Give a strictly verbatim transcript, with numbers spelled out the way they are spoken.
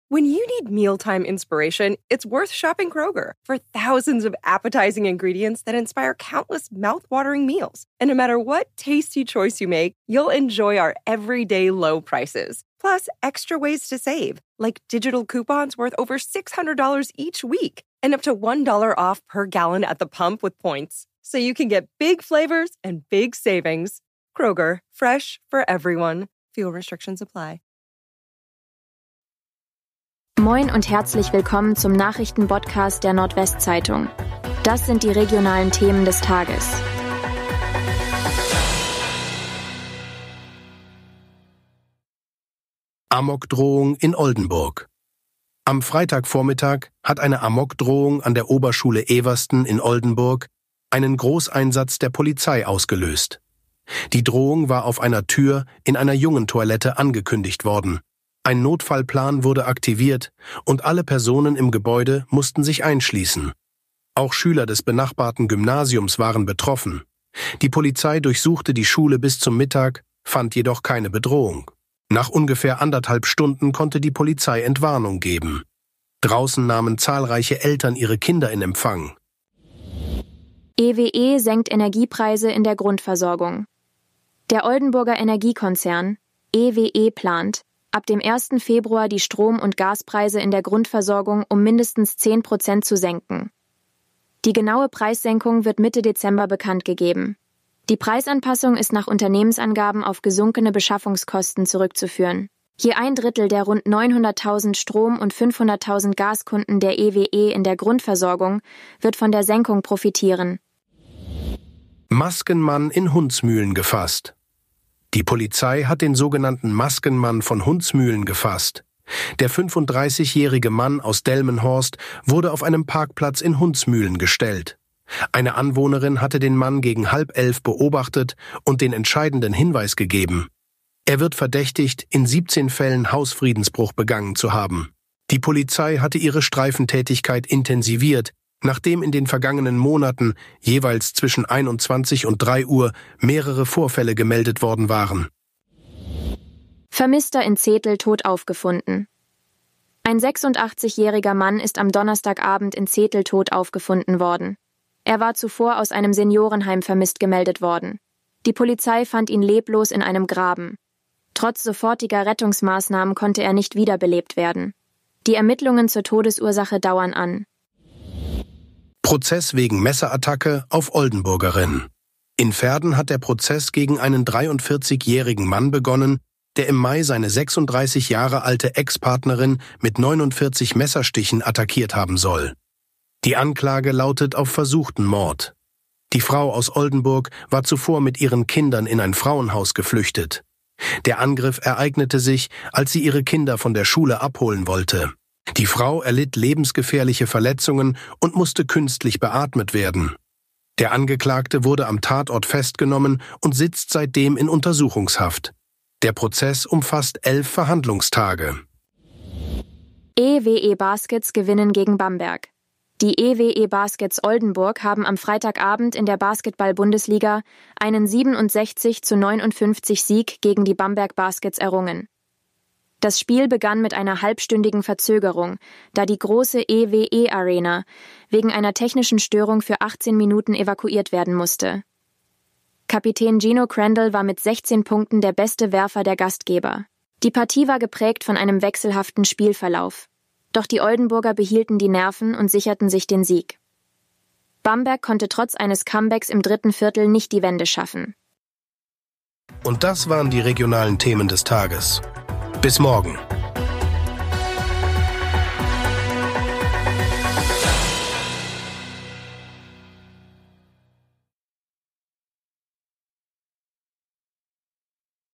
When you need mealtime inspiration, it's worth shopping Kroger for thousands of appetizing ingredients that inspire countless mouth-watering meals. And no matter what tasty choice you make, you'll enjoy our everyday low prices. Plus, extra ways to save, like digital coupons worth over six hundred dollars each week and up to one dollar off per gallon at the pump with points. So you can get big flavors and big savings. Kroger, fresh for everyone. Fuel restrictions apply. Moin und herzlich willkommen zum Nachrichtenpodcast der Nordwestzeitung. Das sind die regionalen Themen des Tages. Amokdrohung in Oldenburg. Am Freitagvormittag hat eine Amokdrohung an der Oberschule Eversten in Oldenburg einen Großeinsatz der Polizei ausgelöst. Die Drohung war auf einer Tür in einer Jungentoilette angekündigt worden. Ein Notfallplan wurde aktiviert und alle Personen im Gebäude mussten sich einschließen. Auch Schüler des benachbarten Gymnasiums waren betroffen. Die Polizei durchsuchte die Schule bis zum Mittag, fand jedoch keine Bedrohung. Nach ungefähr anderthalb Stunden konnte die Polizei Entwarnung geben. Draußen nahmen zahlreiche Eltern ihre Kinder in Empfang. E W E senkt Energiepreise in der Grundversorgung. Der Oldenburger Energiekonzern E W E plant, ab dem ersten Februar die Strom- und Gaspreise in der Grundversorgung um mindestens zehn Prozent zu senken. Die genaue Preissenkung wird Mitte Dezember bekannt gegeben. Die Preisanpassung ist nach Unternehmensangaben auf gesunkene Beschaffungskosten zurückzuführen. Je ein Drittel der rund neunhunderttausend Strom- und fünfhunderttausend Gaskunden der E W E in der Grundversorgung wird von der Senkung profitieren. Maskenmann in Hundsmühlen gefasst. Die Polizei hat den sogenannten Maskenmann von Hundsmühlen gefasst. Der fünfunddreißigjährige Mann aus Delmenhorst wurde auf einem Parkplatz in Hundsmühlen gestellt. Eine Anwohnerin hatte den Mann gegen halb elf beobachtet und den entscheidenden Hinweis gegeben. Er wird verdächtigt, in siebzehn Fällen Hausfriedensbruch begangen zu haben. Die Polizei hatte ihre Streifentätigkeit intensiviert, nachdem in den vergangenen Monaten jeweils zwischen einundzwanzig und drei Uhr mehrere Vorfälle gemeldet worden waren. Vermisster in Zetel tot aufgefunden. Ein sechsundachtzigjähriger Mann ist am Donnerstagabend in Zetel tot aufgefunden worden. Er war zuvor aus einem Seniorenheim vermisst gemeldet worden. Die Polizei fand ihn leblos in einem Graben. Trotz sofortiger Rettungsmaßnahmen konnte er nicht wiederbelebt werden. Die Ermittlungen zur Todesursache dauern an. Prozess wegen Messerattacke auf Oldenburgerin. In Verden hat der Prozess gegen einen dreiundvierzigjährigen Mann begonnen, der im Mai seine sechsunddreißig Jahre alte Ex-Partnerin mit neunundvierzig Messerstichen attackiert haben soll. Die Anklage lautet auf versuchten Mord. Die Frau aus Oldenburg war zuvor mit ihren Kindern in ein Frauenhaus geflüchtet. Der Angriff ereignete sich, als sie ihre Kinder von der Schule abholen wollte. Die Frau erlitt lebensgefährliche Verletzungen und musste künstlich beatmet werden. Der Angeklagte wurde am Tatort festgenommen und sitzt seitdem in Untersuchungshaft. Der Prozess umfasst elf Verhandlungstage. E W E Baskets gewinnen gegen Bamberg. Die E W E Baskets Oldenburg haben am Freitagabend in der Basketball-Bundesliga einen siebenundsechzig zu neunundfünfzig Sieg gegen die Bamberg Baskets errungen. Das Spiel begann mit einer halbstündigen Verzögerung, da die große E W E-Arena wegen einer technischen Störung für achtzehn Minuten evakuiert werden musste. Kapitän Gino Crandall war mit sechzehn Punkten der beste Werfer der Gastgeber. Die Partie war geprägt von einem wechselhaften Spielverlauf. Doch die Oldenburger behielten die Nerven und sicherten sich den Sieg. Bamberg konnte trotz eines Comebacks im dritten Viertel nicht die Wende schaffen. Und das waren die regionalen Themen des Tages. Bis morgen.